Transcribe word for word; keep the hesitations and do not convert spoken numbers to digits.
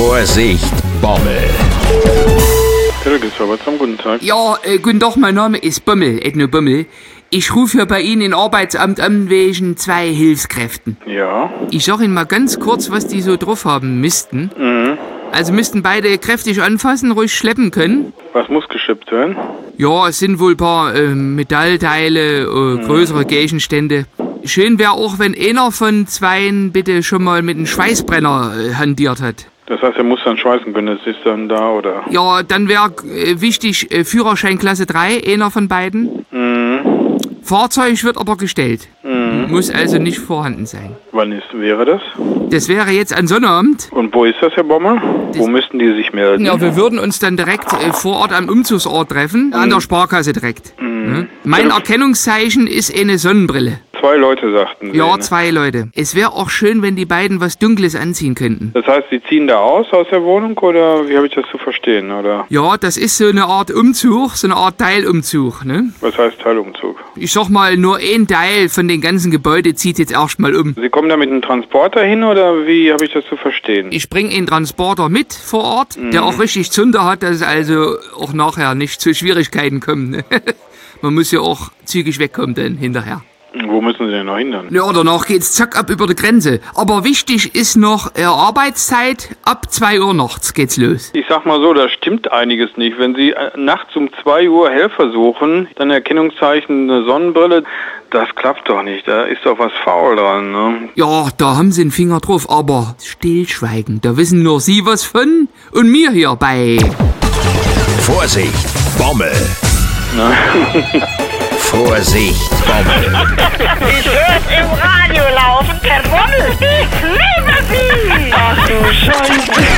Vorsicht, Bommel. Guten Tag. Ja, äh, guten Tag, mein Name ist Bommel, Edno Bommel. Ich rufe hier bei Ihnen im Arbeitsamt an wegen zwei Hilfskräften. Ja. Ich sag Ihnen mal ganz kurz, was die so drauf haben müssten. Mhm. Also müssten beide kräftig anfassen, ruhig schleppen können. Was muss geschippt werden? Ja, es sind wohl ein paar äh, Metallteile, äh, größere Gegenstände. Schön wäre auch, wenn einer von zweien bitte schon mal mit einem Schweißbrenner äh, hantiert hat. Das heißt, er muss dann schweißen können, das ist dann da, oder? Ja, dann wäre äh, wichtig, äh, Führerschein Klasse drei, einer von beiden. Mhm. Fahrzeug wird aber gestellt. Mhm. Muss also nicht vorhanden sein. Wann ist, wäre das? Das wäre jetzt an Sonnabend. Und wo ist das, Herr Bommel? Das wo müssten die sich melden? Ja, wir würden uns dann direkt äh, vor Ort am Umzugsort treffen, mhm. an der Sparkasse direkt. Mhm. Ja? Mein Erkennungszeichen ist eine Sonnenbrille. Zwei Leute, sagten Sie. Ja, ne? zwei Leute. Es wäre auch schön, wenn die beiden was Dunkles anziehen könnten. Das heißt, Sie ziehen da aus, aus der Wohnung, oder wie habe ich das zu verstehen, oder? Ja, das ist so eine Art Umzug, so eine Art Teilumzug, ne? Was heißt Teilumzug? Ich sag mal, nur ein Teil von den ganzen Gebäuden zieht jetzt erstmal um. Sie kommen da mit einem Transporter hin, oder wie habe ich das zu verstehen? Ich bringe einen Transporter mit vor Ort, Mhm. der auch richtig Zunder hat, dass es also auch nachher nicht zu Schwierigkeiten kommt. Ne? Man muss ja auch zügig wegkommen dann hinterher. Wo müssen Sie denn noch hin dann? Ja, danach geht's zack ab über die Grenze. Aber wichtig ist noch äh, Arbeitszeit. Ab zwei Uhr nachts geht's los. Ich sag mal so, da stimmt einiges nicht. Wenn Sie äh, nachts um zwei Uhr Helfer suchen, dann Erkennungszeichen eine Sonnenbrille, das klappt doch nicht. Da ist doch was faul dran, ne? Ja, da haben Sie einen Finger drauf, aber stillschweigen. Da wissen nur Sie was von und mir hier bei. Vorsicht, Bommel. Na? Vorsicht, Bommel. Ich hör's im Radio laufen, der Bommel. Ich liebe sie. Ach du Scheiße.